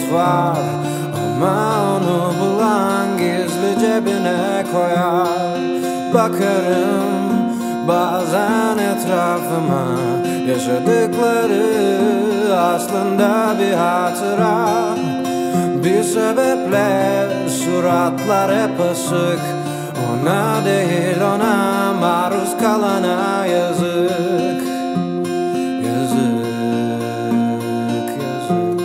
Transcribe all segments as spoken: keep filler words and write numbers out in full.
var, ama onu bulan gizli cebine koyar. Bakarım bazen etrafıma, yaşadıkları aslında bir hatıra. Bir sebeple suratlar hep asık, ona değil ona maruz kalana yazık. Yazık, yazık.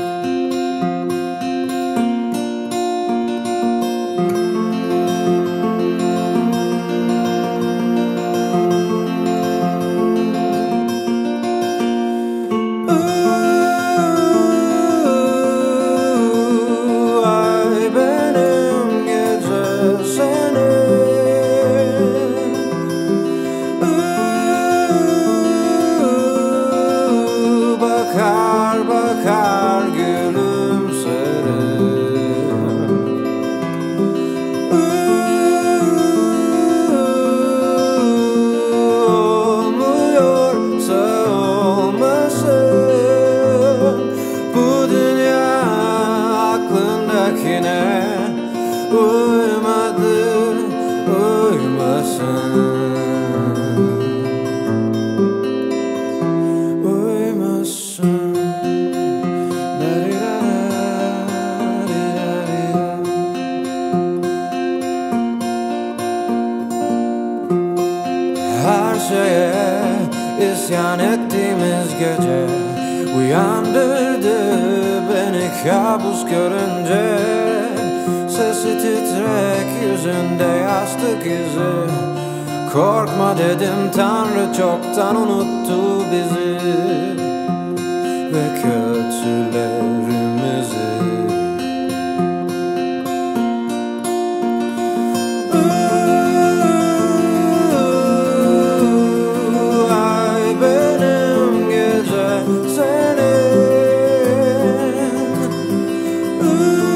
Bakar bakar gülümserim. Olmuyorsa olmasın bu dünya aklındakine. Uymadı, uymasın. Her şeye isyan ettiğimiz gece uyandırdı beni kabus görünce. Sesi titrek, yüzünde yastık izi. Korkma dedim, Tanrı çoktan unuttu bizi ve kötülerimizi.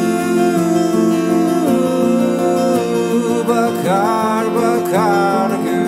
Bakar bakar